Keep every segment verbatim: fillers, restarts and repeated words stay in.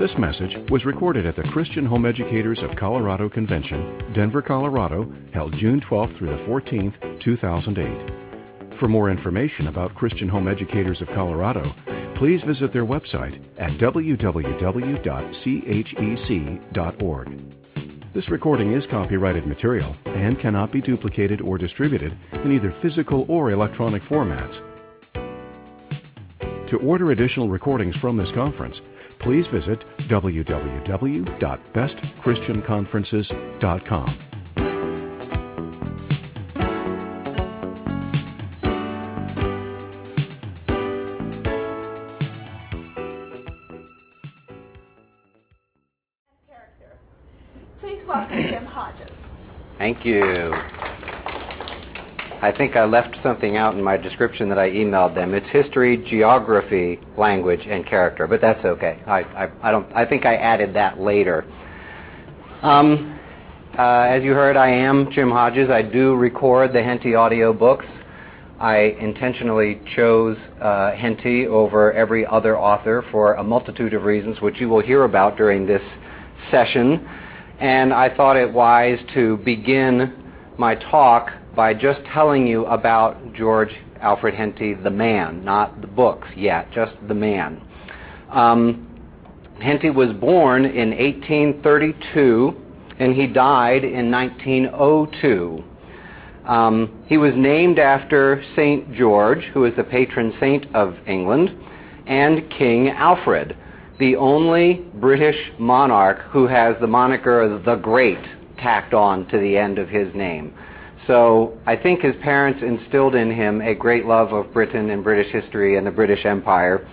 This message was recorded at the Christian Home Educators of Colorado Convention, Denver, Colorado, held June twelfth through the fourteenth, two thousand eight. For more information about Christian Home Educators of Colorado, please visit their website at w w w dot c h e c dot org. This recording is copyrighted material and cannot be duplicated or distributed in either physical or electronic formats. To order additional recordings from this conference, please visit w w w dot best christian conferences dot com. Please welcome Jim Hodges. Thank you. I think I left something out in my description that I emailed them. It's history, geography, language, and character, but that's okay. I, I, I don't. I think I added that later. Um, uh, as you heard, I am Jim Hodges. I do record the Henty audio books. I intentionally chose uh, Henty over every other author for a multitude of reasons, which you will hear about during this session. And I thought it wise to begin my talk by just telling you about George Alfred Henty, the man, not the books yet, just the man. Um, Henty was born in eighteen thirty-two, and he died in nineteen oh two. Um, he was named after Saint George, who is the patron saint of England, and King Alfred, the only British monarch who has the moniker the Great tacked on to the end of his name. So I think his parents instilled in him a great love of Britain and British history and the British Empire.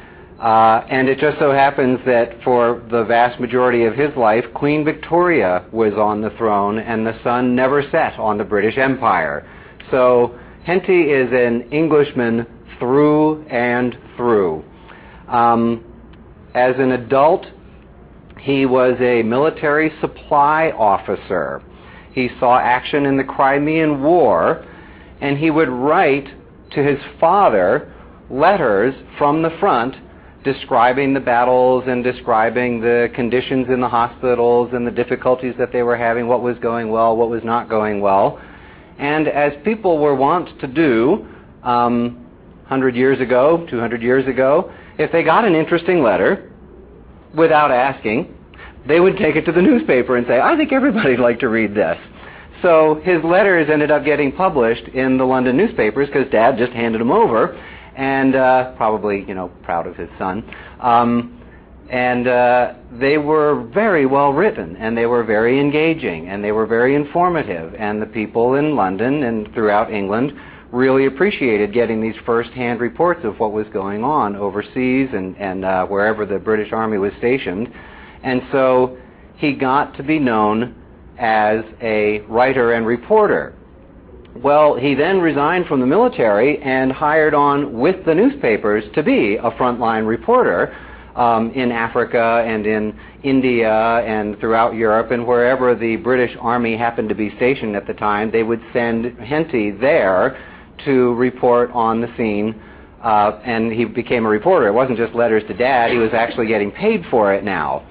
Uh, and it just so happens that for the vast majority of his life, Queen Victoria was on the throne and the sun never set on the British Empire. So Henty is an Englishman through and through. Um, as an adult, he was a military supply officer. He saw action in the Crimean War, and he would write to his father letters from the front describing the battles and describing the conditions in the hospitals and the difficulties that they were having, what was going well, what was not going well. And as people were wont to do um, one hundred years ago, two hundred years ago, if they got an interesting letter, without asking, they would take it to the newspaper and say, I think everybody'd like to read this. So his letters ended up getting published in the London newspapers because Dad just handed them over, and uh, probably, you know, proud of his son. Um, and uh, they were very well written, and they were very engaging, and they were very informative, and the people in London and throughout England really appreciated getting these first-hand reports of what was going on overseas and, and uh, wherever the British Army was stationed. And so he got to be known as a writer and reporter. Well, he then resigned from the military and hired on with the newspapers to be a frontline reporter um, in Africa and in India and throughout Europe, and wherever the British Army happened to be stationed at the time, they would send Henty there to report on the scene, uh, and he became a reporter. It wasn't just letters to Dad, he was actually getting paid for it now.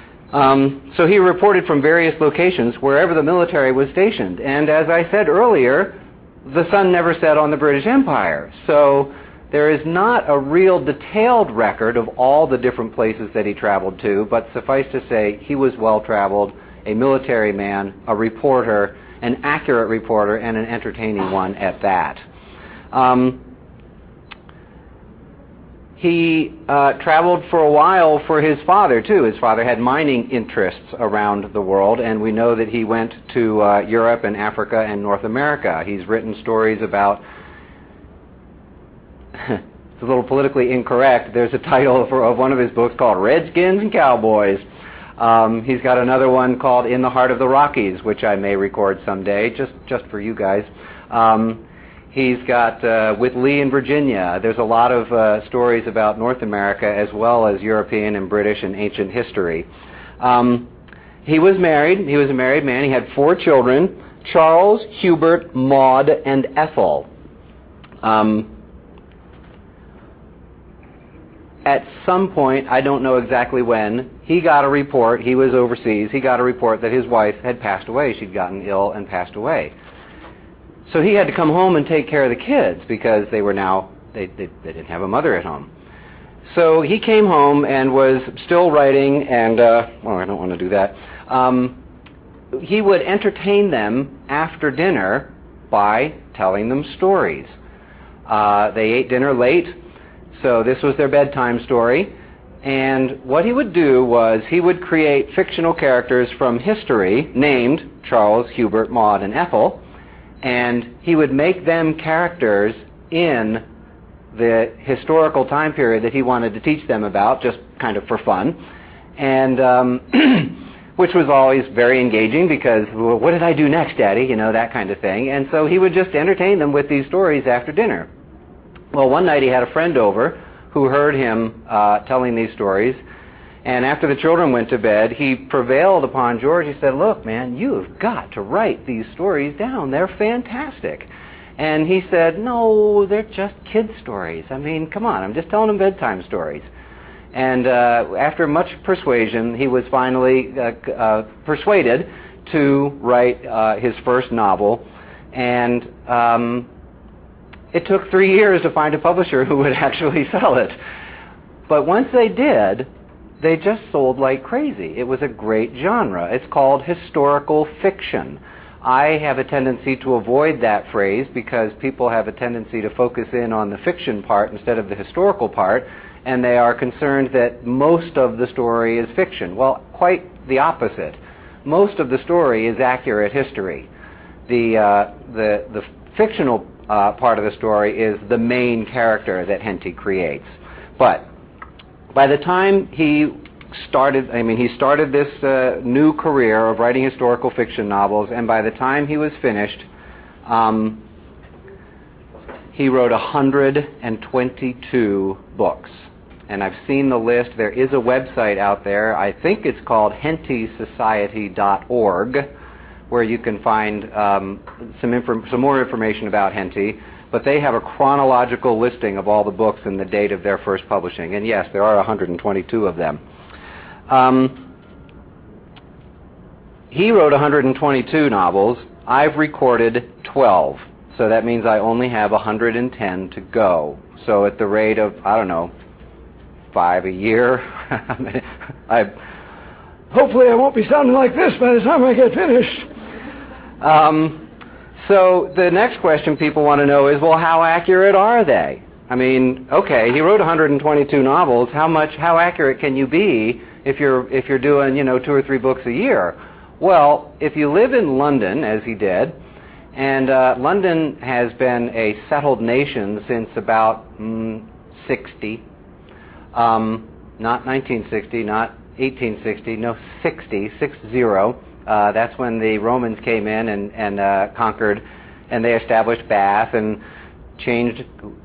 Um, so he reported from various locations wherever the military was stationed. And as I said earlier, the sun never set on the British Empire. So there is not a real detailed record of all the different places that he traveled to, but suffice to say, he was well-traveled, a military man, a reporter, an accurate reporter, and an entertaining one at that. Um, He uh, traveled for a while for his father, too. His father had mining interests around the world, and we know that he went to uh, Europe and Africa and North America. He's written stories about... It's a little politically incorrect. There's a title for, of one of his books called Redskins and Cowboys. Um, he's got another one called In the Heart of the Rockies, which I may record someday, just, just for you guys. Um, He's got uh, With Lee in Virginia. There's a lot of uh, stories about North America as well as European and British and ancient history. Um, he was married. He was a married man. He had four children, Charles, Hubert, Maud, and Ethel. Um, at some point, I don't know exactly when, he got a report, he was overseas, he got a report that his wife had passed away. She'd gotten ill and passed away. So he had to come home and take care of the kids because they were now, they, they, they didn't have a mother at home. So he came home and was still writing, and, uh, well, I don't want to do that. Um, he would entertain them after dinner by telling them stories. Uh, they ate dinner late, so this was their bedtime story. And what he would do was he would create fictional characters from history named Charles, Hubert, Maud, and Ethel, and he would make them characters in the historical time period that he wanted to teach them about, just kind of for fun. And um, which was always very engaging because, well, what did I do next, Daddy? You know, that kind of thing. And so he would just entertain them with these stories after dinner. Well, one night he had a friend over who heard him uh, telling these stories. And after the children went to bed, he prevailed upon George. He said, look, man, you have got to write these stories down. They're fantastic. And he said, no, they're just kid stories. I mean, come on, I'm just telling them bedtime stories. And uh, after much persuasion, he was finally uh, uh, persuaded to write uh, his first novel. And um, it took three years to find a publisher who would actually sell it. But once they did, they just sold like crazy. It was a great genre. It's called historical fiction. I have a tendency to avoid that phrase because people have a tendency to focus in on the fiction part instead of the historical part, and they are concerned that most of the story is fiction. Well, quite the opposite. Most of the story is accurate history. The, uh, the, the fictional uh, part of the story is the main character that Henty creates. But by the time he started, I mean, he started this uh, new career of writing historical fiction novels, and by the time he was finished, um, he wrote one hundred twenty-two books. And I've seen the list. There is a website out there. I think it's called henty society dot org, where you can find um, some, inform some more information about Henty. But they have a chronological listing of all the books and the date of their first publishing. And yes, there are one hundred twenty-two of them. Um, he wrote one hundred twenty-two novels. I've recorded twelve. So that means I only have one hundred ten to go. So at the rate of, I don't know, five a year, I, hopefully I won't be sounding like this by the time I get finished. Um, so the next question people want to know is, well, how accurate are they? I mean, okay, he wrote one hundred twenty-two novels. How much, how accurate can you be if you're if you're doing, you know, two or three books a year? Well, if you live in London, as he did, and uh, London has been a settled nation since about mm, sixty, um, not nineteen sixty, not eighteen sixty, no, sixty, six zero. Uh, that's when the Romans came in and and uh, conquered, and they established Bath and changed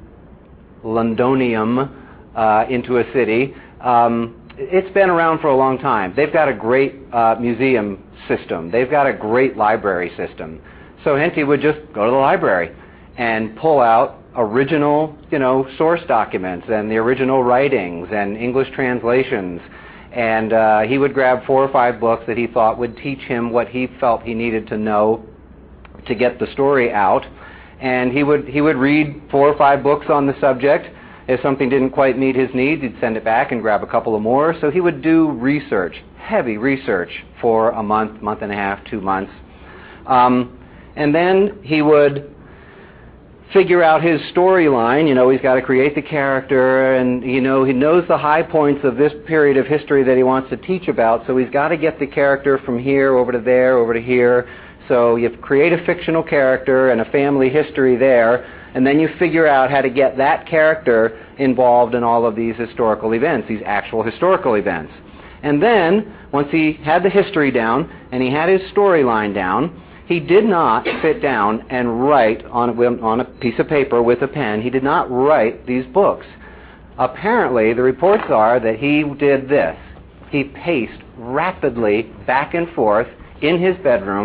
Londonium uh, into a city. Um, it's been around for a long time. They've got a great uh, museum system. They've got a great library system. So Henty would just go to the library and pull out original, you know, source documents and the original writings and English translations. And uh, he would grab four or five books that he thought would teach him what he felt he needed to know to get the story out. And he would he would read four or five books on the subject. If something didn't quite meet his needs, he'd send it back and grab a couple of more. So he would do research, heavy research, for a month, month and a half, two months. Um, and then he would figure out his storyline. You know, he's got to create the character, and, you know, he knows the high points of this period of history that he wants to teach about, so he's got to get the character from here over to there, over to here. So you create a fictional character and a family history there, and then you figure out how to get that character involved in all of these historical events, these actual historical events. And then, once he had the history down and he had his storyline down, he did not sit down and write on a, on a piece of paper with a pen. He did not write these books. Apparently, the reports are that he did this. He paced rapidly back and forth in his bedroom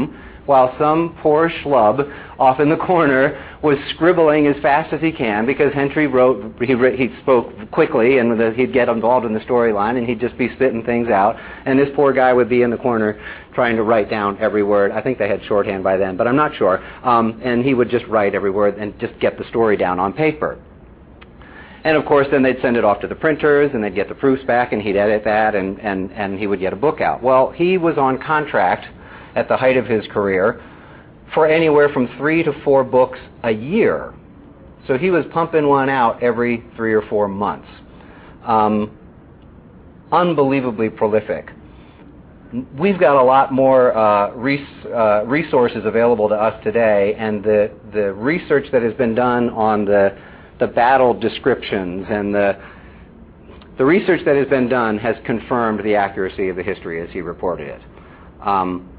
while some poor schlub off in the corner was scribbling as fast as he can, because Henty wrote, he, he spoke quickly, and the, he'd get involved in the storyline, and he'd just be spitting things out, and this poor guy would be in the corner trying to write down every word. I think they had shorthand by then, but I'm not sure. Um, and he would just write every word and just get the story down on paper. And of course, then they'd send it off to the printers, and they'd get the proofs back, and he'd edit that, and, and, and he would get a book out. Well, he was on contract at the height of his career for anywhere from three to four books a year. So he was pumping one out every three or four months. Um, unbelievably prolific. We've got a lot more uh, res- uh, resources available to us today, and the, the research that has been done on the, the battle descriptions and the, the research that has been done has confirmed the accuracy of the history as he reported it. Um,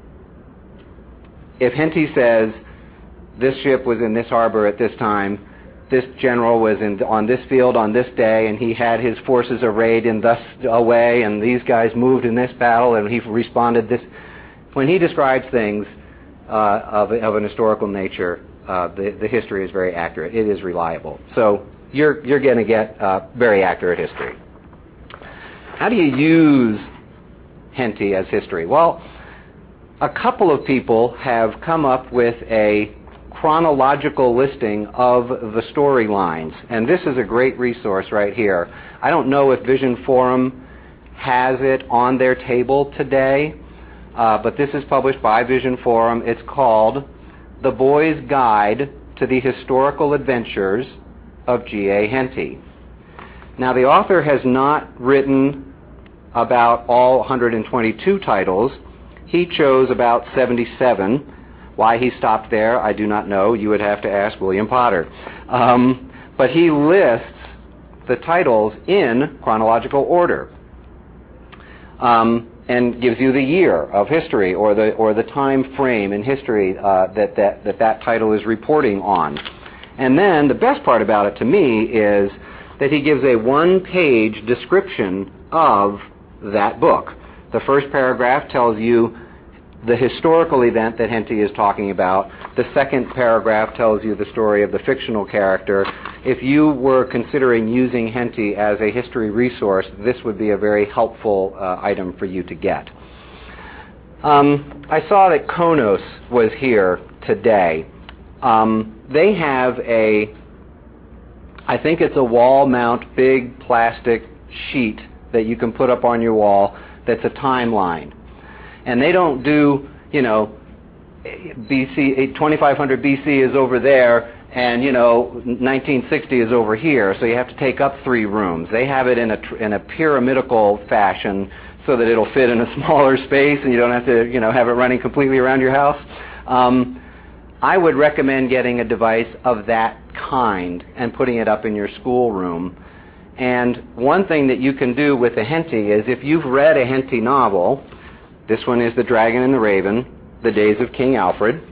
If Henty says this ship was in this harbor at this time, this general was in, on this field on this day, and he had his forces arrayed in thus a way, and these guys moved in this battle, and he responded this. When he describes things uh, of, of an historical nature, uh, the, the history is very accurate. It is reliable. So you're, you're going to get uh, very accurate history. How do you use Henty as history? Well, a couple of people have come up with a chronological listing of the storylines, and this is a great resource right here. I don't know if Vision Forum has it on their table today, uh, but this is published by Vision Forum. It's called The Boy's Guide to the Historical Adventures of G A Henty. Now, the author has not written about all one hundred twenty-two titles. He chose about seventy-seven. Why he stopped there, I do not know. You would have to ask William Potter. Um, but he lists the titles in chronological order, um, and gives you the year of history, or the or the time frame in history uh, that, that that that title is reporting on. And then the best part about it to me is that he gives a one-page description of that book. The first paragraph tells you the historical event that Henty is talking about. The second paragraph tells you the story of the fictional character. If you were considering using Henty as a history resource, this would be a very helpful uh, item for you to get. Um, I saw that Konos was here today. Um, they have a, I think it's a wall mount, big plastic sheet that you can put up on your wall that's a timeline. And they don't do, you know, B C, twenty-five hundred B C is over there, and, you know, nineteen sixty is over here, so you have to take up three rooms. They have it in a, in a pyramidical fashion so that it'll fit in a smaller space and you don't have to, you know, have it running completely around your house. Um, I would recommend getting a device of that kind and putting it up in your schoolroom. And one thing that you can do with a Henty is, if you've read a Henty novel, this one is The Dragon and the Raven, The Days of King Alfred.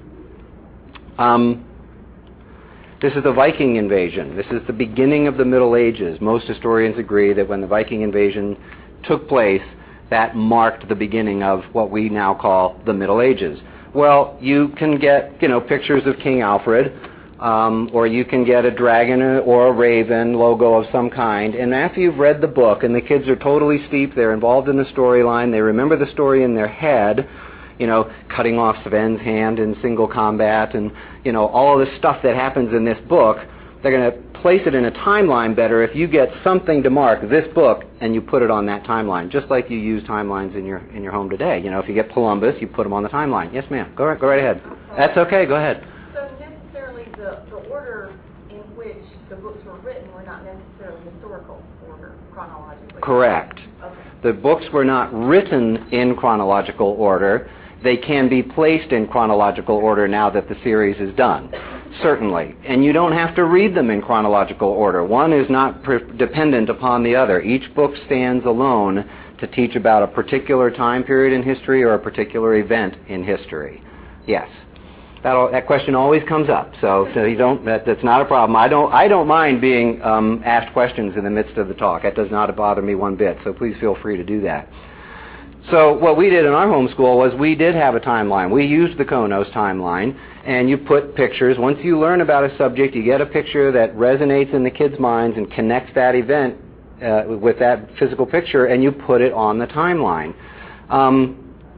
Um, this is the Viking invasion. This is the beginning of the Middle Ages. Most historians agree that when the Viking invasion took place, that marked the beginning of what we now call the Middle Ages. Well, you can get, you know, pictures of King Alfred, um, or you can get a dragon or a raven logo of some kind, and after you've read the book and the kids are totally steeped, they're involved in the storyline, they remember the story in their head, you know, cutting off Sven's hand in single combat, and, you know, all of the stuff that happens in this book, they're going to place it in a timeline better if you get something to mark this book and you put it on that timeline, just like you use timelines in your in your home today. You know, if you get Columbus, you put them on the timeline. Yes, ma'am. Go right, go right ahead. That's okay. Go ahead. So necessarily the, the order in which the books were written were not necessarily historical order, chronologically. Correct. Okay. The books were not written in chronological order. They can be placed in chronological order now that the series is done, certainly. And you don't have to read them in chronological order. One is not pre- dependent upon the other. Each book stands alone to teach about a particular time period in history or a particular event in history. Yes. That that question always comes up, so so you don't. That, that's not a problem. I don't. I don't mind being um, asked questions in the midst of the talk. That does not bother me one bit. So please feel free to do that. So what we did in our homeschool was we did have a timeline. We used the Konos timeline, and you put pictures. Once you learn about a subject, you get a picture that resonates in the kids' minds and connects that event uh, with that physical picture, and you put it on the timeline. Um,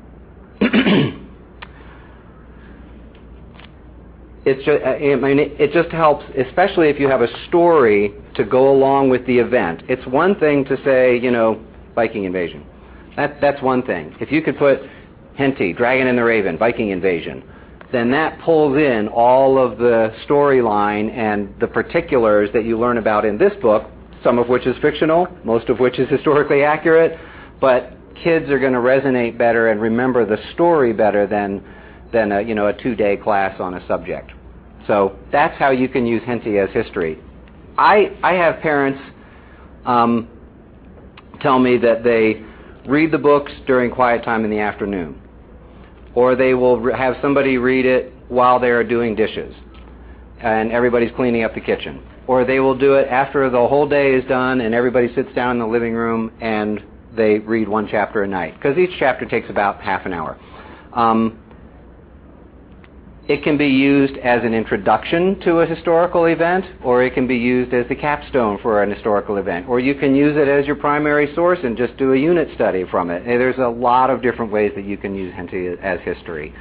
It's just, I mean, it just helps, especially if you have a story to go along with the event. It's one thing to say, you know, Viking invasion. That, that's one thing. If you could put Henty, Dragon and the Raven, Viking invasion, then that pulls in all of the storyline and the particulars that you learn about in this book, some of which is fictional, most of which is historically accurate, but kids are going to resonate better and remember the story better than than a, you know, a two-day class on a subject. So that's how you can use Henty as history. I, I have parents um, tell me that they read the books during quiet time in the afternoon, or they will re- have somebody read it while they're doing dishes and everybody's cleaning up the kitchen, or they will do it after the whole day is done and everybody sits down in the living room and they read one chapter a night, because each chapter takes about half an hour. Um, It can be used as an introduction to a historical event, or it can be used as the capstone for an historical event, or you can use it as your primary source and just do a unit study from it. And there's a lot of different ways that you can use Henty as history.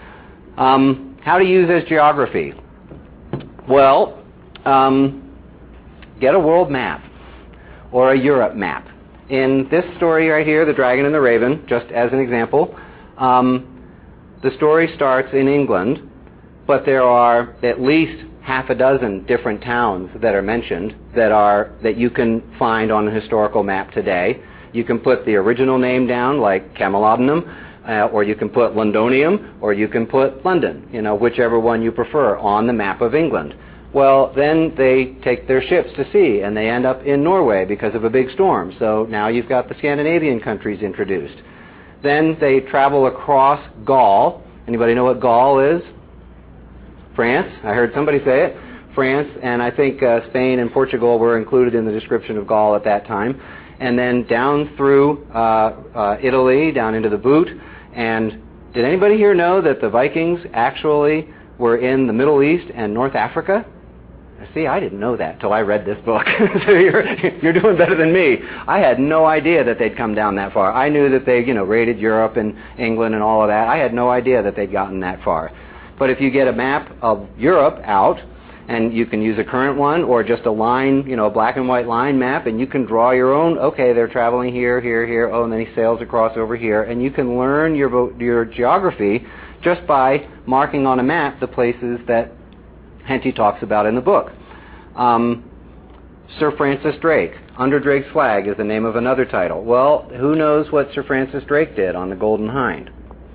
Um, how to use as geography? Well, um, get a world map or a Europe map. In this story right here, The Dragon and the Raven, just as an example, um, the story starts in England, but there are at least half a dozen different towns that are mentioned that are that you can find on a historical map today. You can put the original name down, like Camelodunum, uh, or you can put Londonium, or you can put London, you know, whichever one you prefer, on the map of England. Well, then they take their ships to sea, and they end up in Norway because of a big storm. So now you've got the Scandinavian countries introduced. Then they travel across Gaul. Anybody know what Gaul is? France. I heard somebody say it. France, and I think uh, Spain and Portugal were included in the description of Gaul at that time. And then down through uh, uh, Italy, down into the Boot. And did anybody here know that the Vikings actually were in the Middle East and North Africa? See, I didn't know that till I read this book. So you're you're doing better than me. I had no idea that they'd come down that far. I knew that they, you know, raided Europe and England and all of that. I had no idea that they'd gotten that far. But if you get a map of Europe out, and you can use a current one or just a line, you know, a black and white line map, and you can draw your own, okay, they're traveling here, here, here, oh, and then he sails across over here, and you can learn your your geography just by marking on a map the places that Henty talks about in the book. Um, Sir Francis Drake, Under Drake's Flag is the name of another title. Well, who knows what Sir Francis Drake did on the Golden Hind?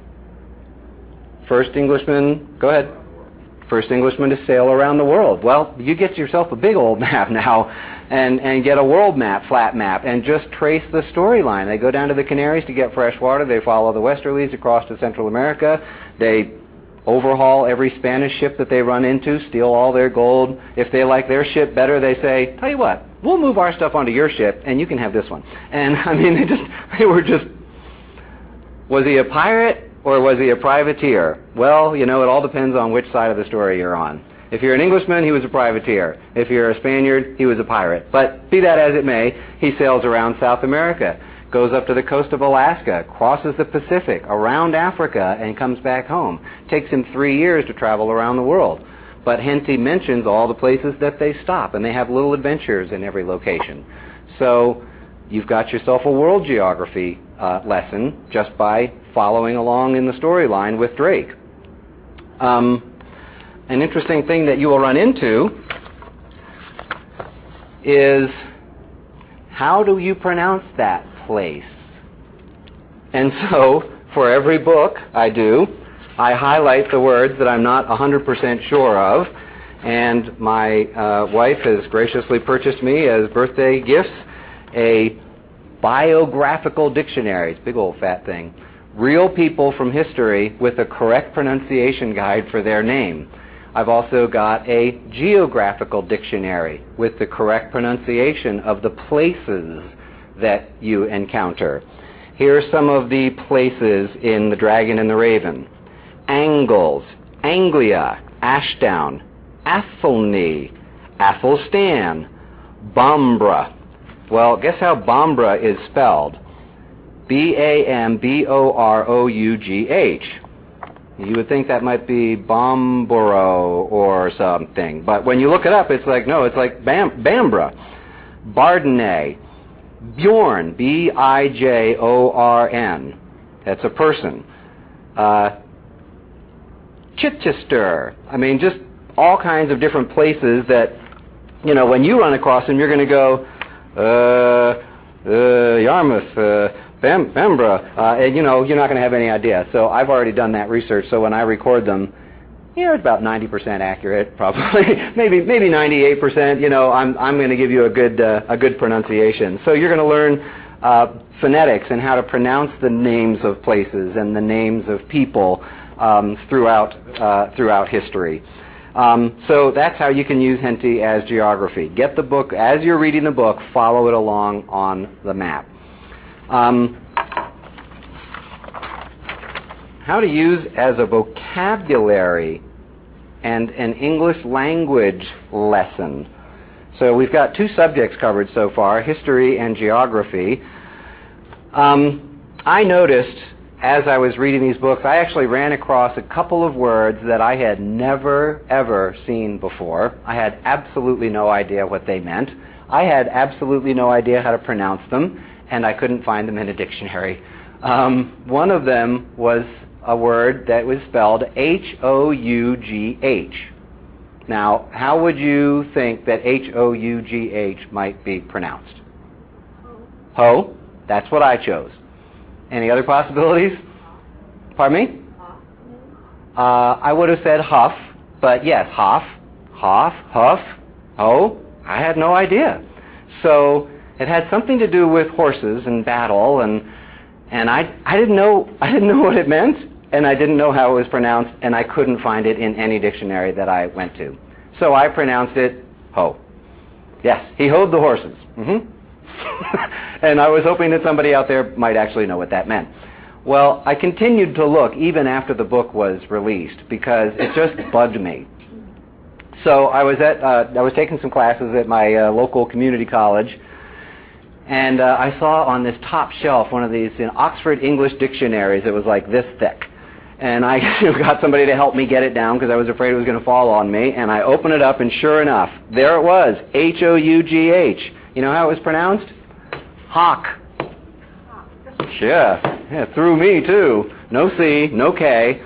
First Englishman, go ahead. First Englishman to sail around the world. Well, you get yourself a big old map now and, and get a world map, flat map, and just trace the storyline. They go down to the Canaries to get fresh water. They follow the westerlies across to Central America. They overhaul every Spanish ship that they run into, steal all their gold. If they like their ship better, they say, tell you what, we'll move our stuff onto your ship, and you can have this one. And, I mean, they just, they were just, was he a pirate? Or was he a privateer? Well, you know, it all depends on which side of the story you're on. If you're an Englishman, he was a privateer. If you're a Spaniard, he was a pirate. But be that as it may, he sails around South America, goes up to the coast of Alaska, crosses the Pacific, around Africa, and comes back home. Takes him three years to travel around the world. But Henty mentions all the places that they stop, and they have little adventures in every location. So you've got yourself a world geography uh, lesson just by following along in the storyline with Drake. Um, an interesting thing that you will run into is, how do you pronounce that place? And so, for every book I do, I highlight the words that I'm not one hundred percent sure of, and my uh, wife has graciously purchased me as birthday gifts a biographical dictionary. It's a big old fat thing. Real people from history with a correct pronunciation guide for their name. I've also got a geographical dictionary with the correct pronunciation of the places that you encounter. Here are some of the places in The Dragon and the Raven. Angles, Anglia, Ashdown, Athelney, Athelstan, Bambra. Well, guess how Bambra is spelled? B A M B O R O U G H. You would think that might be Bomboro or something, but when you look it up, it's like, no, it's like Bam- Bambra. Bardney, Bjorn, B I J O R N. That's a person. Uh, Chichester. I mean, just all kinds of different places that, you know, when you run across them, you're going to go, uh, uh, Yarmouth, uh, Bam- Bambra, uh, and, you know, you're not going to have any idea. So I've already done that research, so when I record them, you know, it's about ninety percent accurate, probably. maybe maybe ninety-eight percent, you know, I'm, I'm going to give you a good, uh, a good pronunciation. So you're going to learn uh, phonetics and how to pronounce the names of places and the names of people um, throughout, uh, throughout history. Um, so that's how you can use Henty as geography. Get the book, as you're reading the book, follow it along on the map. Um, how to use as a vocabulary and an English language lesson. So we've got two subjects covered so far, history and geography. Um, I noticed as I was reading these books, I actually ran across a couple of words that I had never, ever seen before. I had absolutely no idea what they meant. I had absolutely no idea how to pronounce them, and I couldn't find them in a dictionary. Um, one of them was a word that was spelled H O U G H. Now, how would you think that H O U G H might be pronounced? Ho. Ho? That's what I chose. Any other possibilities? Pardon me? Uh, I would have said huff, but yes, hoff, hoff, huff, ho. I had no idea. So it had something to do with horses and battle, and and I I didn't know I didn't know what it meant, and I didn't know how it was pronounced, and I couldn't find it in any dictionary that I went to. So I pronounced it ho. Yes, he hoed the horses. Mm-hmm. And I was hoping that somebody out there might actually know what that meant. Well, I continued to look even after the book was released because it just bugged me. So I was at uh, I was taking some classes at my uh, local community college, and uh, I saw on this top shelf one of these in Oxford English dictionaries. It was like this thick, and I got somebody to help me get it down because I was afraid it was going to fall on me. And I opened it up, and sure enough, there it was, H O U G H. You know how it was pronounced? Hawk. Yeah, yeah, through me too. No C, no K.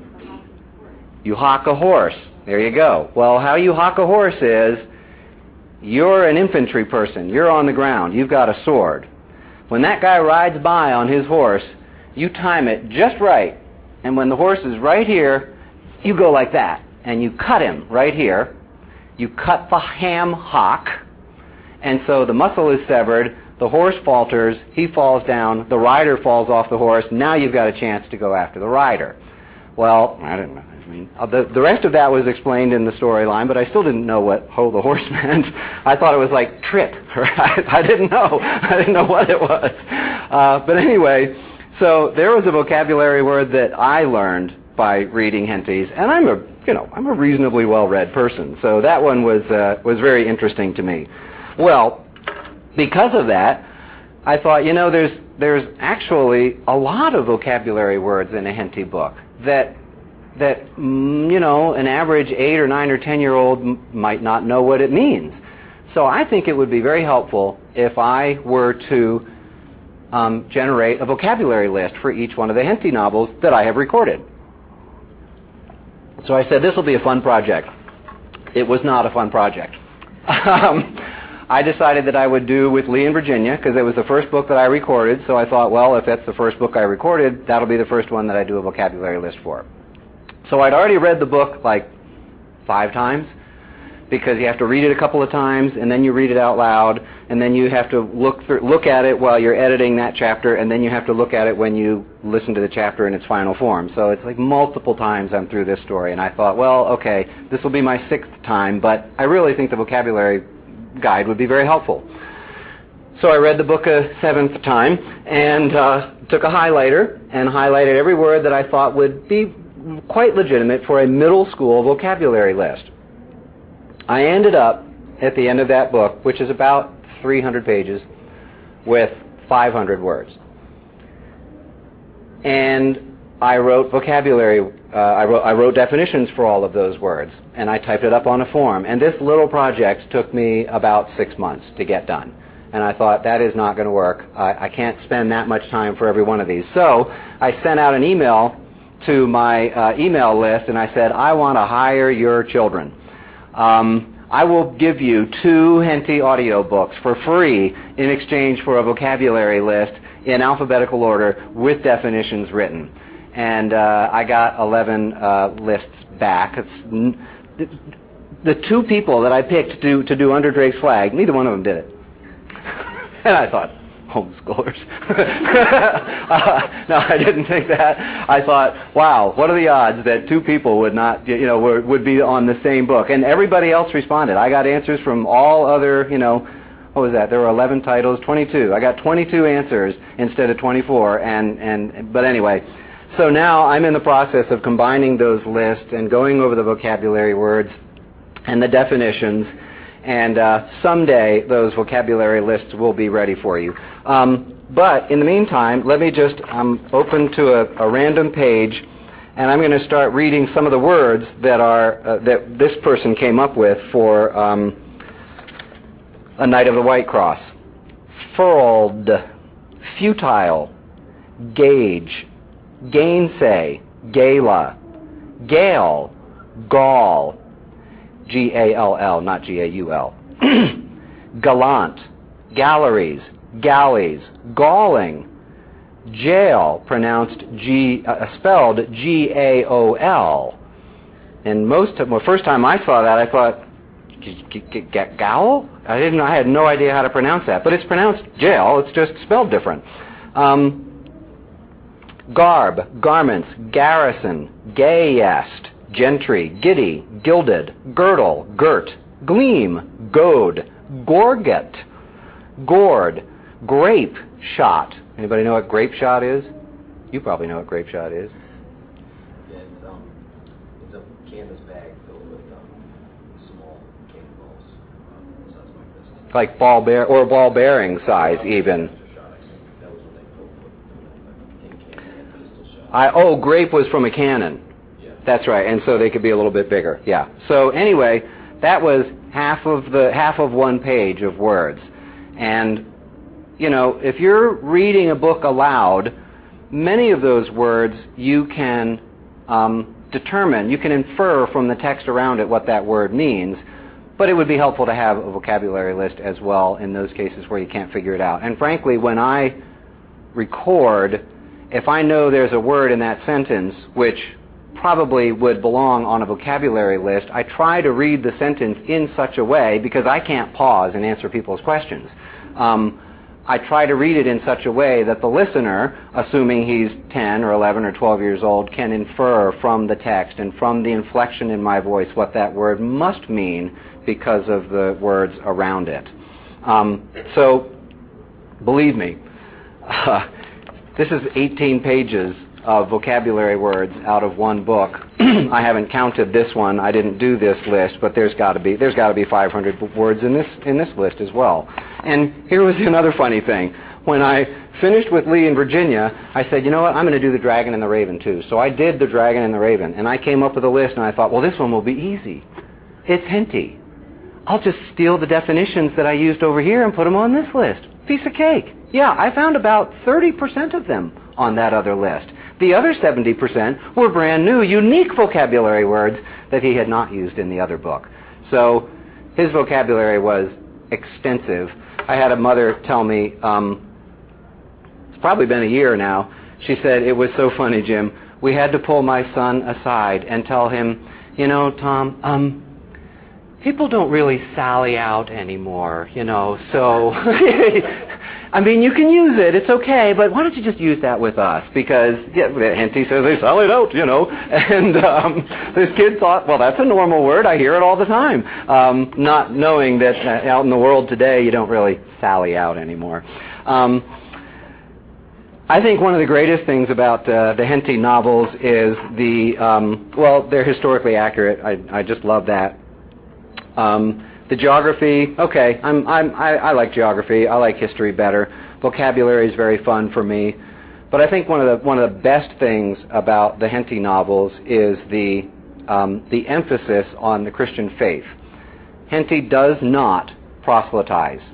You hawk a horse. There you go. Well, how you hawk a horse is, you're an infantry person. You're on the ground. You've got a sword. When that guy rides by on his horse, you time it just right. And when the horse is right here, you go like that. And you cut him right here. You cut the ham hock. And so the muscle is severed, the horse falters, he falls down, the rider falls off the horse. Now you've got a chance to go after the rider. Well, I didn't know. I mean, the, the rest of that was explained in the storyline, but I still didn't know what hoe the horse meant. I thought it was like trip. Right? I didn't know. I didn't know what it was. Uh, but anyway, so there was a vocabulary word that I learned by reading Henty's, and I'm a, you know, I'm a reasonably well-read person, so that one was uh, was very interesting to me. Well, because of that, I thought, you know, there's there's actually a lot of vocabulary words in a Henty book that that mm, you know, an average eight or nine or ten year old m- might not know what it means. So I think it would be very helpful if I were to um, generate a vocabulary list for each one of the Henty novels that I have recorded. So I said this will be a fun project. It was not a fun project. um, I decided that I would do with Lee and Virginia because it was the first book that I recorded, so I thought, well, if that's the first book I recorded, that'll be the first one that I do a vocabulary list for. So I'd already read the book like five times because you have to read it a couple of times, and then you read it out loud, and then you have to look through, look at it while you're editing that chapter, and then you have to look at it when you listen to the chapter in its final form. So it's like multiple times I'm through this story, and I thought, well, okay, this will be my sixth time, but I really think the vocabulary guide would be very helpful. So I read the book a seventh time and uh, took a highlighter and highlighted every word that I thought would be quite legitimate for a middle school vocabulary list. I ended up at the end of that book, which is about three hundred pages, with five hundred words. And I wrote vocabulary, uh, I, wrote, I wrote definitions for all of those words, and I typed it up on a form. And this little project took me about six months to get done. And I thought, that is not going to work. I, I can't spend that much time for every one of these. So I sent out an email to my uh, email list, and I said, I want to hire your children. Um, I will give you two Henty audiobooks for free in exchange for a vocabulary list in alphabetical order with definitions written. And uh, I got eleven uh, lists back. It's n- the, the two people that I picked to do, to do Under Drake's Flag, neither one of them did it. And I thought, homeschoolers. uh, no, I didn't think that. I thought, wow, what are the odds that two people would not, you know, would, would be on the same book? And everybody else responded. I got answers from all other, you know, what was that? There were eleven titles, twenty-two. I got twenty-two answers instead of twenty-four. And, and but anyway, so now I'm in the process of combining those lists and going over the vocabulary words and the definitions. And uh, someday those vocabulary lists will be ready for you. Um, but in the meantime, let me just um, open to a, a random page, and I'm going to start reading some of the words that are uh, that this person came up with for um, A Knight of the White Cross. Furled, futile, gauge, gainsay, gala, gale, gall, G A L L, not G A U L. Gallant, galleries, galleys, galling, jail, pronounced G, uh, spelled G A O L. And most of, well, first time I saw that, I thought, gowl? I didn't. I had no idea how to pronounce that, but it's pronounced jail. It's just spelled different. Um, garb, garments, garrison, gayest, gentry, giddy, gilded, girdle, girt, gleam, goad, gorget, gourd, grape shot. Anybody know what grape shot is? You probably know what grape shot is. Yeah, it's um, it's a canvas bag filled with um, small cannonballs, um, size like this. Like ball bear or ball bearing size even. That was what they put with the tin can and pistol shot. I oh, grape was from a cannon. That's right, and so they could be a little bit bigger. Yeah. So anyway, that was half of the half of one page of words. And you know, if you're reading a book aloud, many of those words you can um, determine, you can infer from the text around it what that word means. But it would be helpful to have a vocabulary list as well in those cases where you can't figure it out. And frankly, when I record, if I know there's a word in that sentence which probably would belong on a vocabulary list, I try to read the sentence in such a way, because I can't pause and answer people's questions. Um, I try to read it in such a way that the listener, assuming he's ten or eleven or twelve years old, can infer from the text and from the inflection in my voice what that word must mean because of the words around it. Um, so, believe me, uh, this is eighteen pages of vocabulary words out of one book. I haven't counted this one. I didn't do this list, but there's got to be there's got to be five hundred words in this in this list as well. And here was another funny thing. When I finished with Lee in Virginia, I said, you know what, I'm going to do the Dragon and the Raven too. So I did the Dragon and the Raven, and I came up with a list, and I thought, well, this one will be easy. It's Henty. I'll just steal the definitions that I used over here and put them on this list. Piece of cake. Yeah, I found about thirty percent of them on that other list. The other seventy percent were brand new, unique vocabulary words that he had not used in the other book. So his vocabulary was extensive. I had a mother tell me, um, it's probably been a year now, she said, it was so funny, Jim. We had to pull my son aside and tell him, you know, Tom, um, people don't really sally out anymore, you know, so... I mean, you can use it, it's okay, but why don't you just use that with us? Because yeah, Henty says they sell it out, you know. And um, this kid thought, well, that's a normal word. I hear it all the time. Um, not knowing that uh, out in the world today, you don't really sally out anymore. Um, I think one of the greatest things about uh, the Henty novels is the, um, well, they're historically accurate. I, I just love that. Um, the geography, okay, I'm, I'm, I, I like geography. I like history better. Vocabulary is very fun for me. But I think one of the, one of the best things about the Henty novels is the, um, the emphasis on the Christian faith. Henty does not proselytize.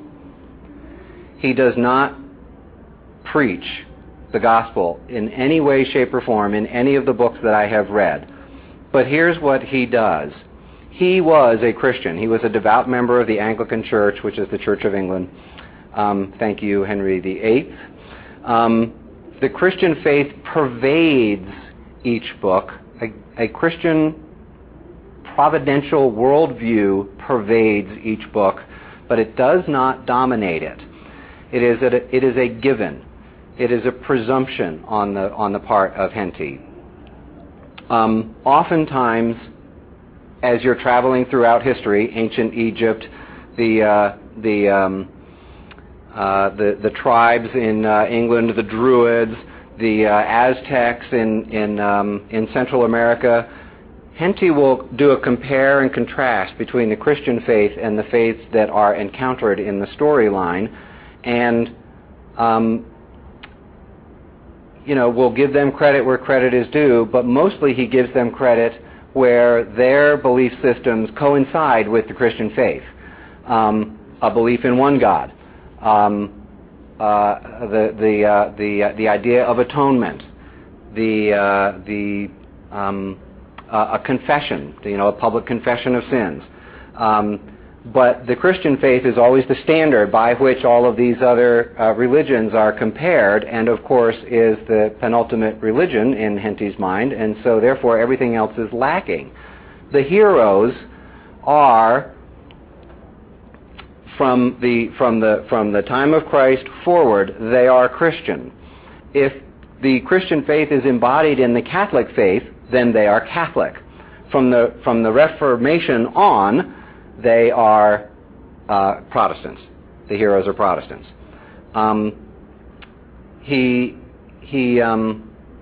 He does not preach the gospel in any way, shape, or form in any of the books that I have read. But here's what he does. He was a Christian. He was a devout member of the Anglican Church, which is the Church of England. Um, thank you, Henry the Eighth. Um, the Christian faith pervades each book. A, a Christian providential worldview pervades each book, but it does not dominate it. It is a, it is a given. It is a presumption on the on the part of Henty. Um, oftentimes, as you're traveling throughout history, ancient Egypt, the uh, the, um, uh, the the tribes in uh, England, the Druids, the uh, Aztecs in in um, in Central America, Henty will do a compare and contrast between the Christian faith and the faiths that are encountered in the storyline, and um, you know, we'll give them credit where credit is due, but mostly he gives them credit where their belief systems coincide with the Christian faith. Um, a belief in one God, um, uh, the the uh, the uh, the idea of atonement, the uh, the um, uh, a confession, you know, a public confession of sins. Um, But the Christian faith is always the standard by which all of these other uh, religions are compared, and of course is the penultimate religion in Henty's mind, and so therefore everything else is lacking. The heroes are from the from the from the time of Christ forward, they are Christian. If the Christian faith is embodied in the Catholic faith, then they are Catholic. From the from the Reformation on, they are uh, Protestants. The heroes are Protestants. Um, he he um,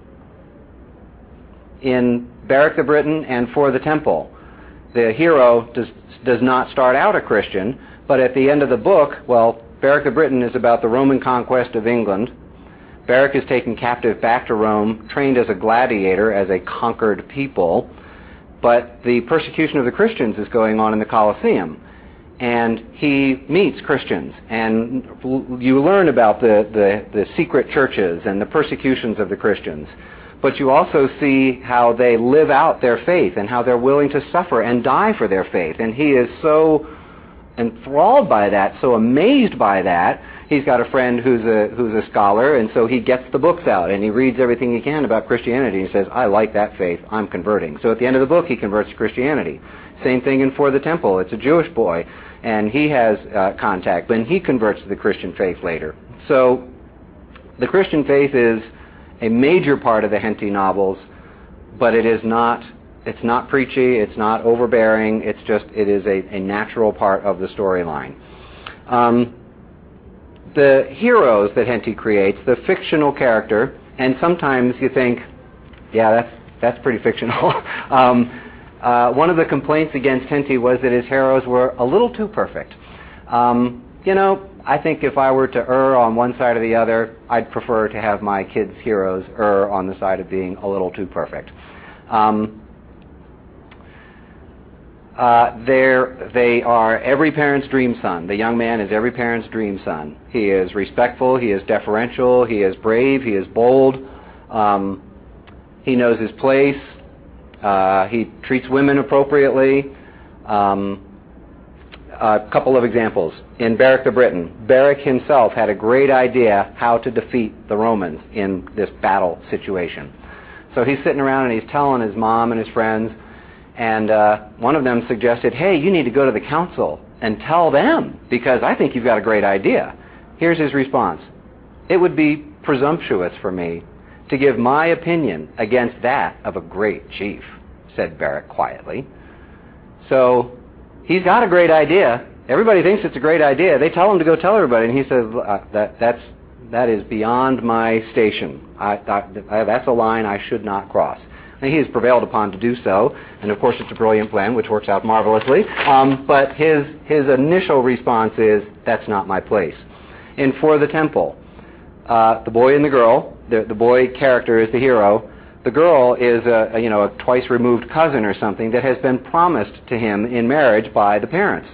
in Beric the Briton and For the Temple, the hero does does not start out a Christian, but at the end of the book, well, Beric the Briton is about the Roman conquest of England. Beric is taken captive back to Rome, trained as a gladiator, as a conquered people. But the persecution of the Christians is going on in the Colosseum. And he meets Christians. And you learn about the, the, the secret churches and the persecutions of the Christians. But you also see how they live out their faith and how they're willing to suffer and die for their faith. And he is so enthralled by that, so amazed by that. He's got a friend who's a who's a scholar, and so he gets the books out and he reads everything he can about Christianity. He says, I like that faith, I'm converting. So at the end of the book, he converts to Christianity. Same thing in For the Temple. It's a Jewish boy, and he has uh, contact, but he converts to the Christian faith later. So the Christian faith is a major part of the Henty novels, but it is not It's not preachy, it's not overbearing, it's just, it is a, a natural part of the storyline. Um, the heroes that Henty creates, the fictional character, and sometimes you think, yeah, that's that's pretty fictional. um, uh, one of the complaints against Henty was that his heroes were a little too perfect. Um, you know, I think if I were to err on one side or the other, I'd prefer to have my kids' heroes err on the side of being a little too perfect. Um, Uh, they're, they are every parent's dream son. The young man is every parent's dream son. He is respectful, he is deferential, he is brave, he is bold, um, he knows his place, uh, he treats women appropriately. Um, a couple of examples. In Beric the Briton, Beric himself had a great idea how to defeat the Romans in this battle situation. So he's sitting around and he's telling his mom and his friends, and uh, one of them suggested, hey, you need to go to the council and tell them, because I think you've got a great idea. Here's his response. It would be presumptuous for me to give my opinion against that of a great chief, said Barak quietly. So he's got a great idea. Everybody thinks it's a great idea. They tell him to go tell everybody, and he says, uh, that, that's, that is beyond my station. I, I, that's a line I should not cross. And he is prevailed upon to do so, and of course it's a brilliant plan, which works out marvelously. Um, but his, his initial response is, that's not my place. In For the Temple, uh, the boy and the girl, the, the boy character is the hero. The girl is a, a, you know, a twice-removed cousin or something that has been promised to him in marriage by the parents.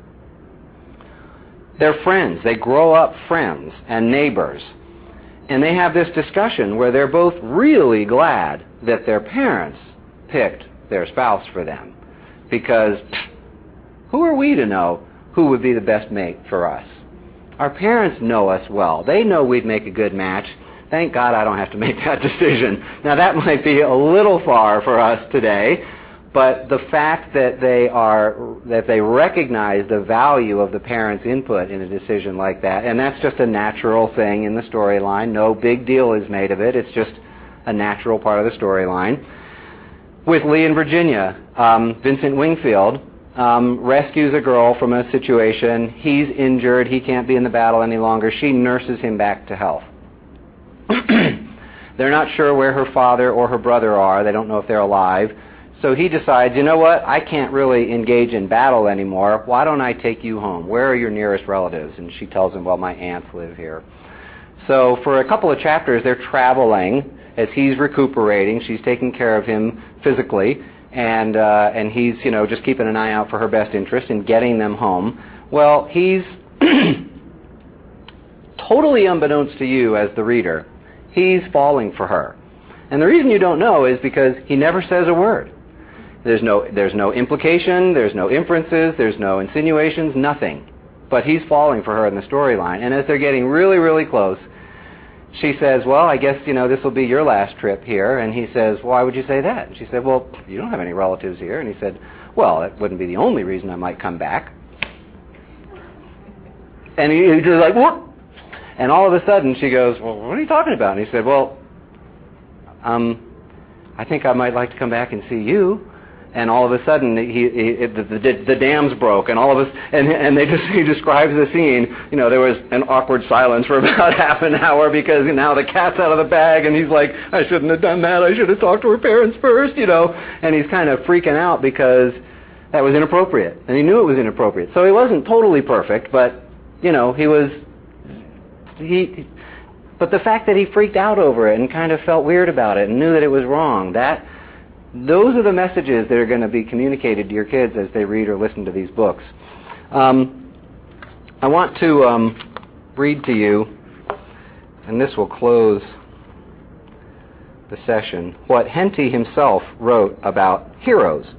They're friends. They grow up friends and neighbors. And they have this discussion where they're both really glad that their parents picked their spouse for them. Because pff, who are we to know who would be the best mate for us? Our parents know us well. They know we'd make a good match. Thank God I don't have to make that decision. Now that might be a little far for us today, but the fact that they are, that they recognize the value of the parents' input in a decision like that, and that's just a natural thing in the storyline. No big deal is made of it. It's just a natural part of the storyline. With Lee and Virginia, um, Vincent Wingfield um, rescues a girl from a situation. He's injured. He can't be in the battle any longer. She nurses him back to health. They're not sure where her father or her brother are. They don't know if they're alive. So he decides, you know what, I can't really engage in battle anymore. Why don't I take you home? Where are your nearest relatives? And she tells him, well, my aunts live here. So for a couple of chapters, they're traveling as he's recuperating. She's taking care of him physically, and uh, and he's, you know, just keeping an eye out for her best interest and getting them home. Well, he's totally unbeknownst to you as the reader, he's falling for her. And the reason you don't know is because he never says a word. There's no, there's no implication, there's no inferences, there's no insinuations, nothing. But he's falling for her in the storyline. And as they're getting really, really close, she says, well, I guess, you know, this will be your last trip here. And he says, why would you say that? And she said, well, you don't have any relatives here. And he said, well, that wouldn't be the only reason I might come back. And he, he just like, what? And all of a sudden she goes, well, what are you talking about? And he said, well, um, I think I might like to come back and see you. And all of a sudden, he, he the, the, the dams broke, and all of us, and and they just he describes the scene. You know, there was an awkward silence for about half an hour because now the cat's out of the bag, and he's like, I shouldn't have done that. I should have talked to her parents first, you know. And he's kind of freaking out because that was inappropriate, and he knew it was inappropriate. So he wasn't totally perfect, but you know, he was he. But the fact that he freaked out over it and kind of felt weird about it and knew that it was wrong, that. Those are the messages that are going to be communicated to your kids as they read or listen to these books. Um, I want to um, read to you, and this will close the session, what Henty himself wrote about heroes.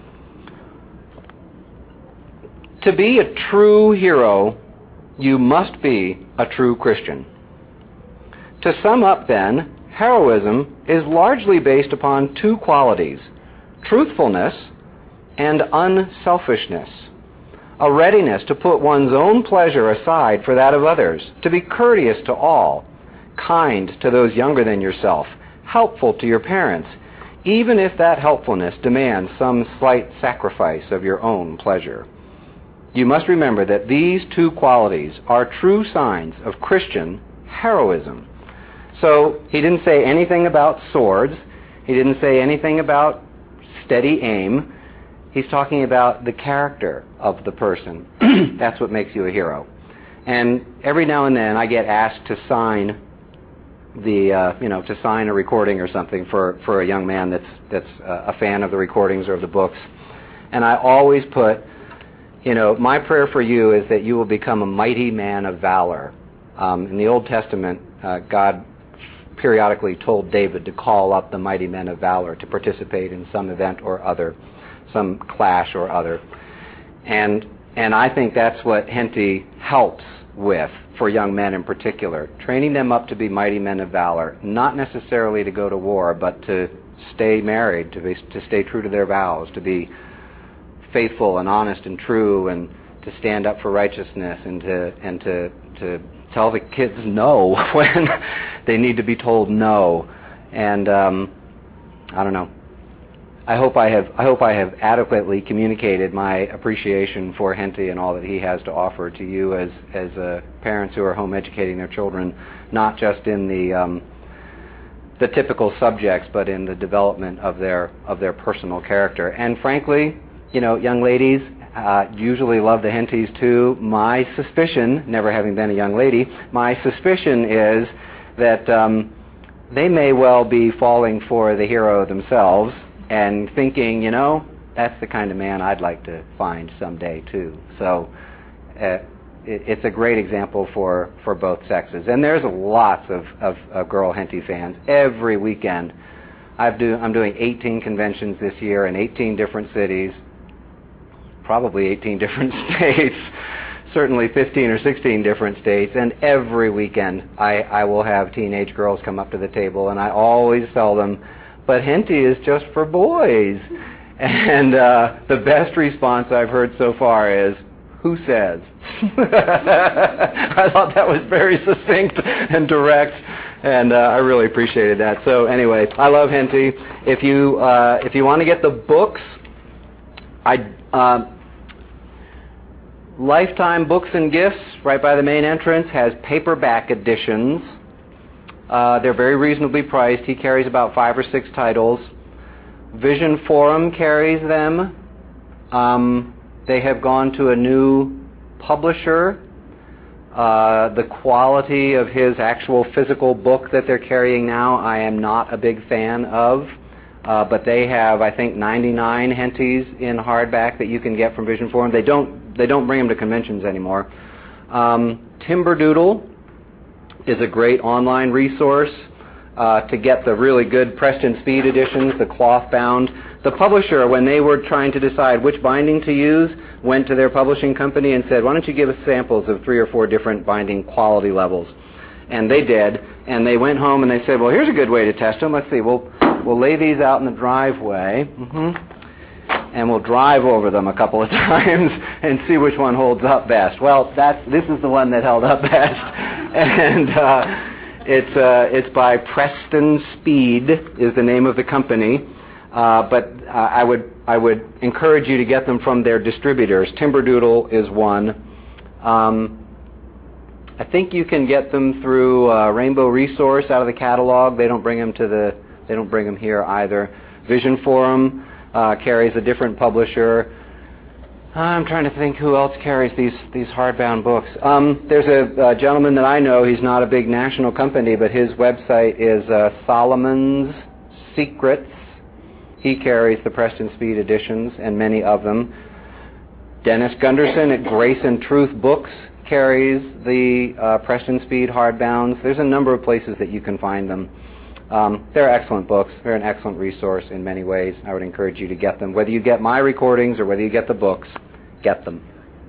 To be a true hero, you must be a true Christian. To sum up, then, heroism is largely based upon two qualities, truthfulness and unselfishness, a readiness to put one's own pleasure aside for that of others, to be courteous to all, kind to those younger than yourself, helpful to your parents, even if that helpfulness demands some slight sacrifice of your own pleasure. You must remember that these two qualities are true signs of Christian heroism. So he didn't say anything about swords. He didn't say anything about steady aim. He's talking about the character of the person. That's what makes you a hero. And every now and then I get asked to sign the, uh, you know, to sign a recording or something for, for a young man that's that's uh, a fan of the recordings or of the books. And I always put, you know, my prayer for you is that you will become a mighty man of valor. Um, in the Old Testament, uh, God periodically told David to call up the mighty men of valor to participate in some event or other, some clash or other. And and I think that's what Henty helps with for young men in particular, training them up to be mighty men of valor, not necessarily to go to war, but to stay married, to be, to stay true to their vows, to be faithful and honest and true, and to stand up for righteousness and to and to to tell the kids no when they need to be told no. And um, I don't know. I hope I have I hope I have adequately communicated my appreciation for Henty and all that he has to offer to you as as uh, parents who are home educating their children, not just in the um, the typical subjects, but in the development of their of their personal character. And frankly, you know, young ladies uh, usually love the Hentys too. My suspicion, never having been a young lady, my suspicion is that um, they may well be falling for the hero themselves and thinking, you know, that's the kind of man I'd like to find someday too. So uh, it, it's a great example for, for both sexes. And there's lots of, of, of girl Henty fans every weekend. I've do, I'm doing eighteen conventions this year in eighteen different cities, probably eighteen different states, certainly fifteen or sixteen different states, and every weekend I, I will have teenage girls come up to the table, and I always tell them, but Henty is just for boys. And uh, the best response I've heard so far is, who says? I thought that was very succinct and direct, and uh, I really appreciated that. So anyway, I love Henty. If you uh, if you want to get the books, I uh, Lifetime Books and Gifts, right by the main entrance, has paperback editions. Uh, they're very reasonably priced. He carries about five or six titles. Vision Forum carries them. Um, they have gone to a new publisher. Uh, the quality of his actual physical book that they're carrying now, I am not a big fan of. Uh, but they have, I think, ninety-nine Hentys in hardback that you can get from Vision Forum. They don't, they don't bring them to conventions anymore. Um, Timberdoodle is a great online resource uh, to get the really good Preston Speed editions, the cloth bound. The publisher, when they were trying to decide which binding to use, went to their publishing company and said, why don't you give us samples of three or four different binding quality levels? And they did, and they went home and they said, well, here's a good way to test them. Let's see, we'll, we'll lay these out in the driveway, mm-hmm, and we'll drive over them a couple of times and see which one holds up best. Well, that's this is the one that held up best. And uh, it's, uh, it's by Preston Speed is the name of the company. Uh, but uh, I would I would encourage you to get them from their distributors. Timberdoodle is one. Um, I think you can get them through uh, Rainbow Resource out of the catalog. They don't bring them to the they don't bring them here either. Vision Forum uh, carries a different publisher. I'm trying to think who else carries these these hardbound books. Um, there's a, a gentleman that I know. He's not a big national company, but his website is uh, Solomon's Secrets. He carries the Preston Speed editions and many of them. Dennis Gunderson at Grace and Truth Books carries the uh, Preston Speed hardbounds. There's a number of places that you can find them. Um, they're excellent books. They're an excellent resource in many ways. I would encourage you to get them. Whether you get my recordings or whether you get the books, get them.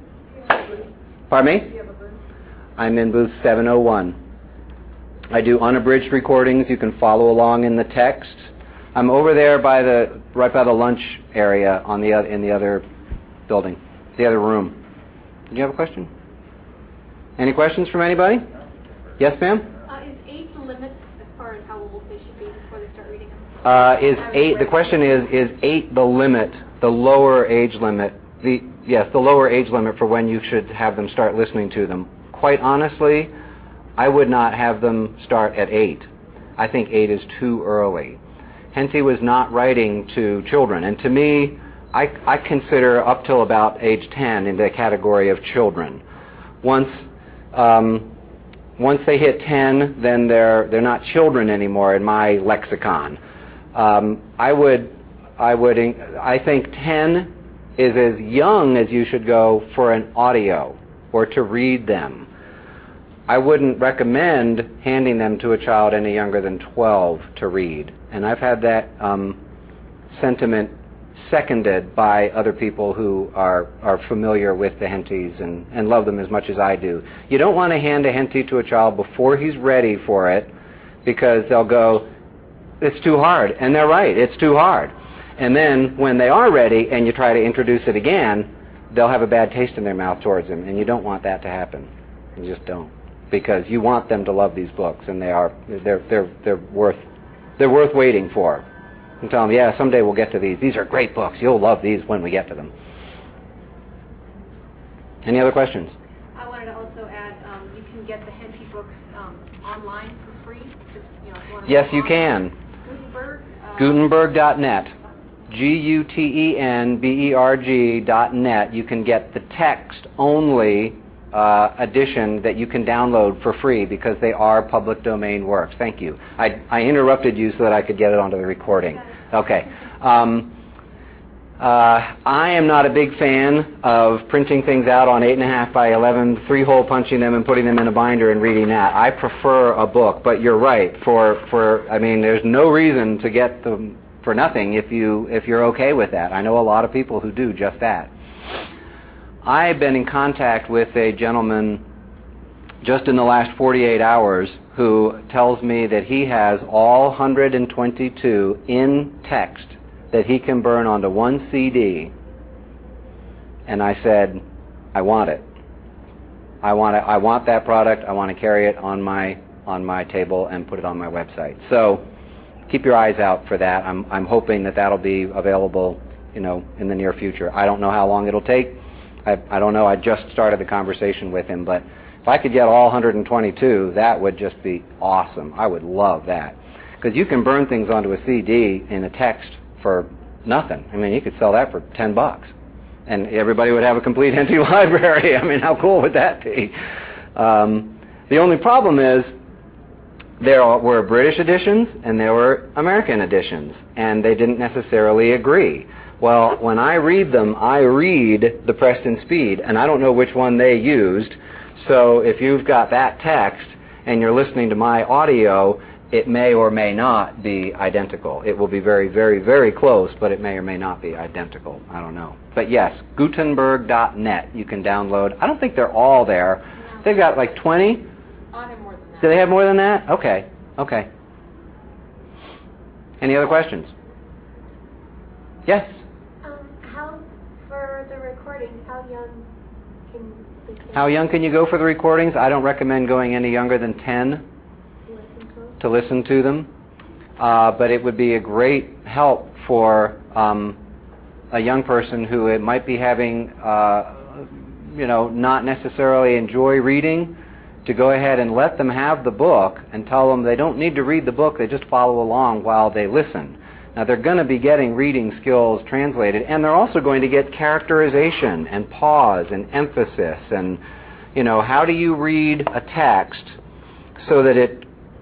Pardon me? I'm in booth seven oh one. I do unabridged recordings. You can follow along in the text. I'm over there by the right by the lunch area on the in the other building, the other room. Did you have a question? Any questions from anybody? Yes, ma'am? Uh, is eight the limit as far as how old they should be before they start reading them? Uh, is eight? The question is: is eight the limit, the lower age limit? The yes, the lower age limit for when you should have them start listening to them. Quite honestly, I would not have them start at eight. I think eight is too early. Henty was not writing to children, and to me, I, I consider up till about age ten in the category of children. Once, um, once they hit ten, then they're they're not children anymore in my lexicon. Um, I would, I would, I think ten is as young as you should go for an audio or to read them. I wouldn't recommend handing them to a child any younger than twelve to read. And I've had that um, sentiment seconded by other people who are, are familiar with the Hentys and, and love them as much as I do. You don't want to hand a Henty to a child before he's ready for it, because they'll go, it's too hard. And they're right, it's too hard. And then when they are ready and you try to introduce it again, they'll have a bad taste in their mouth towards them, and you don't want that to happen. You just don't, because you want them to love these books, and they are they're they're they're worth they're worth waiting for. And tell them, yeah, someday we'll get to these. These are great books. You'll love these when we get to them. Any other questions? I wanted to also add, um, you can get the Henty books um, online for free. Just, you know, if you want to Yes, you can. Gutenberg. Uh, Gutenberg dot net. G U T E N B E R G dot net. You can get the text-only uh, edition that you can download for free because they are public domain works. Thank you. I, I interrupted you so that I could get it onto the recording. Okay. Um, uh, I am not a big fan of printing things out on eight and a half by eleven, three-hole punching them and putting them in a binder and reading that. I prefer a book, but you're right. For for I mean, there's no reason to get them for nothing if you if you're okay with that. I know a lot of people who do just that. I've been in contact with a gentleman just in the last forty-eight hours who tells me that he has all one hundred twenty-two in text that he can burn onto one C D. And I said, I want it. I want it. I want that product. I want to carry it on my on my table and put it on my website. So keep your eyes out for that. I'm I'm hoping that that'll be available, you know, in the near future. I don't know how long it'll take. I I don't know. I just started the conversation with him, but if I could get all one hundred twenty-two, that would just be awesome. I would love that. Because you can burn things onto a C D in a text for nothing. I mean, you could sell that for ten bucks. And everybody would have a complete Henty library. I mean, how cool would that be? Um, the only problem is there were British editions and there were American editions, and they didn't necessarily agree. Well, when I read them, I read the Preston Speed, and I don't know which one they used. So if you've got that text and you're listening to my audio, it may or may not be identical. It will be very, very, very close, but it may or may not be identical. I don't know. But yes, Gutenberg dot net you can download. I don't think they're all there. They've got like twenty. Oh, they're more than that. Do they have more than that? Okay. Okay. Any other questions? Yes? Um, how, for the recordings, how young can the kids How young can you go for the recordings? I don't recommend going any younger than ten listen to them? to listen to them. Uh, but it would be a great help for um, a young person who it might be having, uh, you know, not necessarily enjoy reading, to go ahead and let them have the book and tell them they don't need to read the book, they just follow along while they listen. Now, they're going to be getting reading skills translated, and they're also going to get characterization and pause and emphasis and, you know, how do you read a text so that it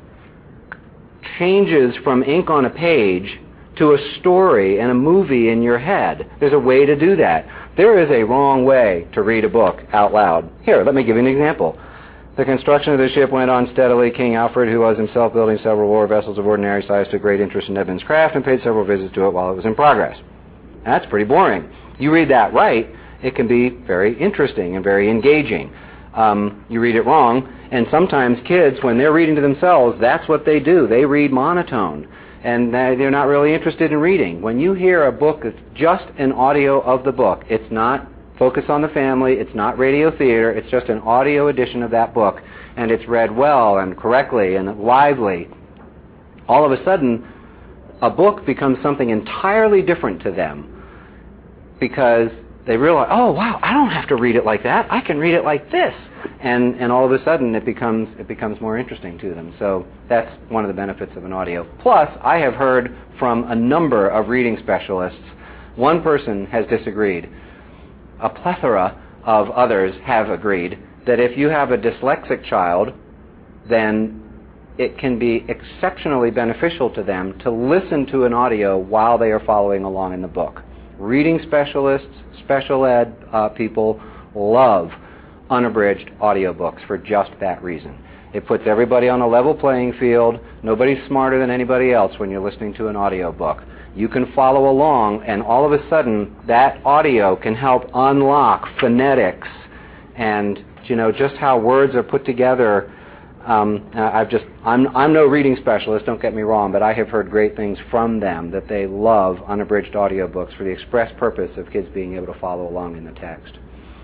changes from ink on a page to a story and a movie in your head. There's a way to do that. There is a wrong way to read a book out loud. Here, let me give you an example. The construction of the ship went on steadily. King Alfred, who was himself building several war vessels of ordinary size, took great interest in Edmund's craft and paid several visits to it while it was in progress. That's pretty boring. You read that right, it can be very interesting and very engaging. Um, you read it wrong, and sometimes kids, when they're reading to themselves, that's what they do. They read monotone, and they're not really interested in reading. When you hear a book that's just an audio of the book, it's not Focus on the Family, it's not radio theater, it's just an audio edition of that book, and it's read well and correctly and lively. All of a sudden, a book becomes something entirely different to them because they realize, oh wow, I don't have to read it like that. I can read it like this, and and all of a sudden it becomes it becomes more interesting to them. So that's one of the benefits of an audio. Plus, I have heard from a number of reading specialists. One person has disagreed. A plethora of others have agreed that if you have a dyslexic child, then it can be exceptionally beneficial to them to listen to an audio while they are following along in the book. Reading specialists, special ed uh, people love unabridged audiobooks for just that reason. It puts everybody on a level playing field. Nobody's smarter than anybody else when you're listening to an audiobook. You can follow along, and all of a sudden, that audio can help unlock phonetics and, you know, just how words are put together. Um, uh, I've just, I'm, I'm no reading specialist, don't get me wrong, but I have heard great things from them that they love unabridged audiobooks for the express purpose of kids being able to follow along in the text.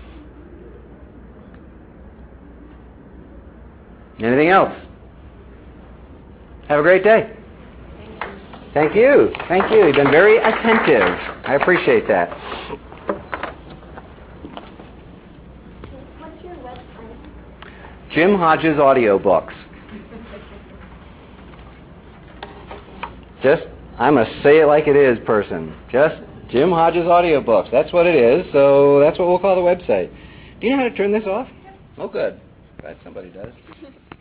Anything else? Have a great day. Thank you. Thank you. You've been very attentive. I appreciate that. What's your website? Jim Hodges Audiobooks. Just, I'm a say it like it is person. Just Jim Hodges Audiobooks. That's what it is, so that's what we'll call the website. Do you know how to turn this off? Oh, good. Glad somebody does.